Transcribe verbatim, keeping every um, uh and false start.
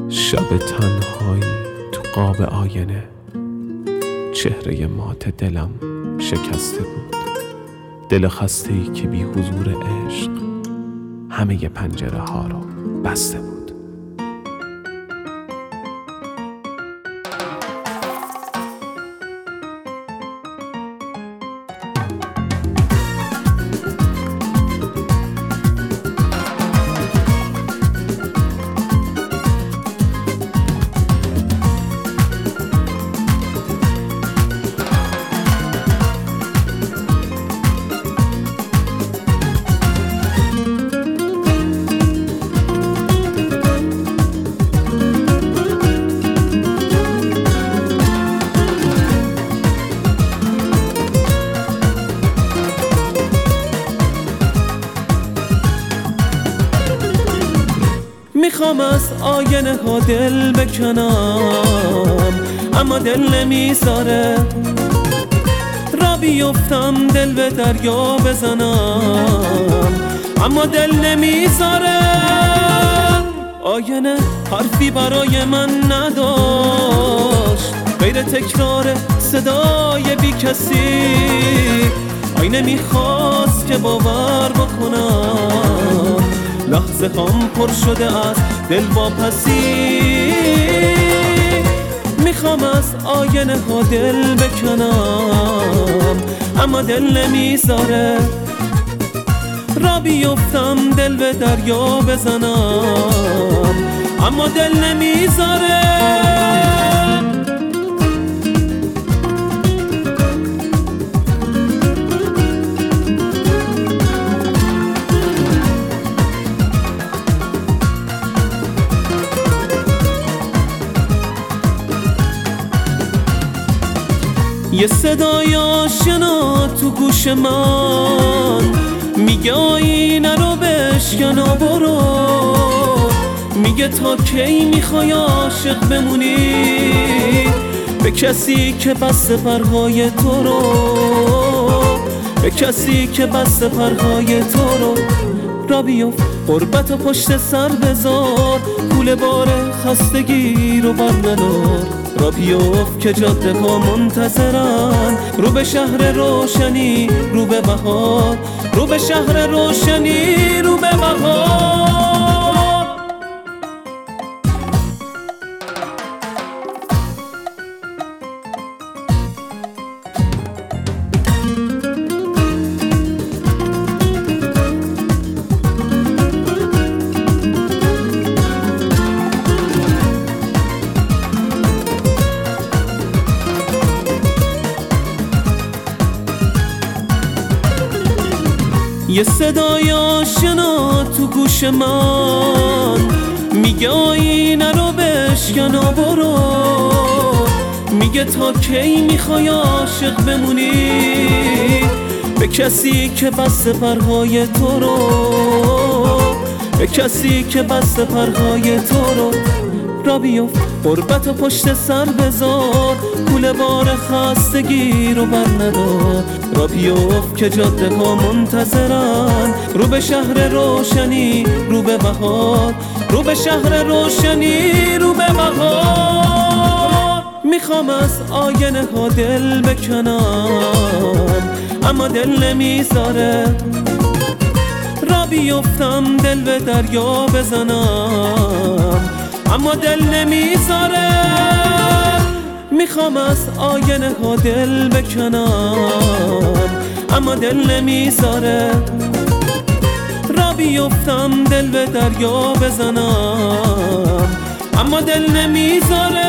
شب تنهایی تو قاب آینه، چهره مات دلم شکسته بود. دل خسته‌ای که بی حضور عشق همه ی پنجره ها رو بسته بود. میخوام از آینه ها دل بکنم، اما دل نمیذاره. را بیفتم دل به دریا بزنم، اما دل نمیذاره. آینه حرفی برای من نداشت غیر تکرار صدای بی کسی. آینه میخواست که باور بکنم، لحظه هم پر شده از دل واپسی. میخوام از آینه ها دل بکنم، اما دل نمیذاره. را بیفتم دل به دریا بزنم، اما دل نمیذاره. یه صدای آشنا تو گوش من میگه آینه رو بشکن و برو. میگه تا کی میخوای عاشق بمونی به کسی که بسته پرهای تو رو، به کسی که بسته پرهای تو رو. را بیفت غربت و پشت سر بذار، کوله بار خستگی رو بر ندار. را بیفت که جاده ها منتظرن، رو به شهر روشنی رو به بهار، رو به شهر روشنی رو به بهار. یه صدای آشنا تو گوش من میگه آینه رو بشکن و برو. میگه تا کی میخوای عاشق بمونی به کسی که بسته پرهای تو رو، به کسی که بسته پرهای تو رو. را بیفت غربت و پشت سر بذار، کوله بار خستگی رو بر ندار. را بیفت که جاده ها منتظرن، رو به شهر روشنی رو به بهار، رو به شهر روشنی رو به بهار. میخوام از آینه ها دل بکنم، اما دل نمیذاره. را بیفتم دل به دریا بزنم، اما دل نمیذاره. میخوام از آینه ها دل بکنم، اما دل نمیذاره. را بیفتم دل به دریا بزنم، اما دل نمیذاره.